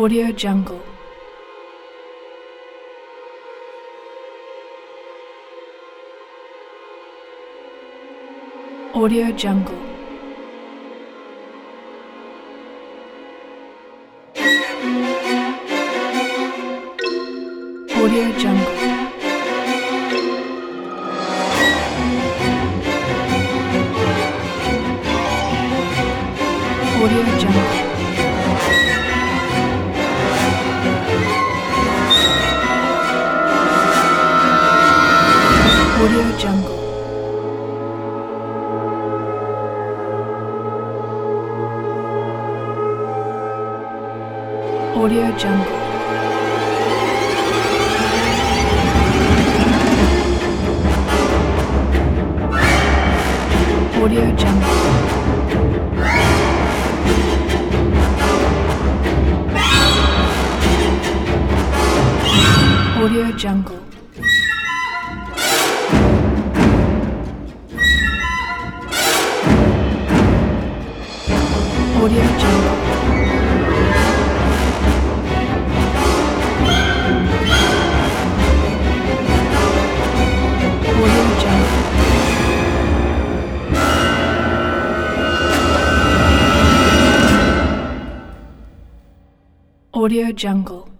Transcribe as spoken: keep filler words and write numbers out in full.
Audio Jungle. Audio Jungle. Audio Jungle. Audio Jungle. Audio Jungle. Audio Jungle. Audio Jungle. Audio Jungle. Audio Jungle. Audio Jungle. Audio Jungle.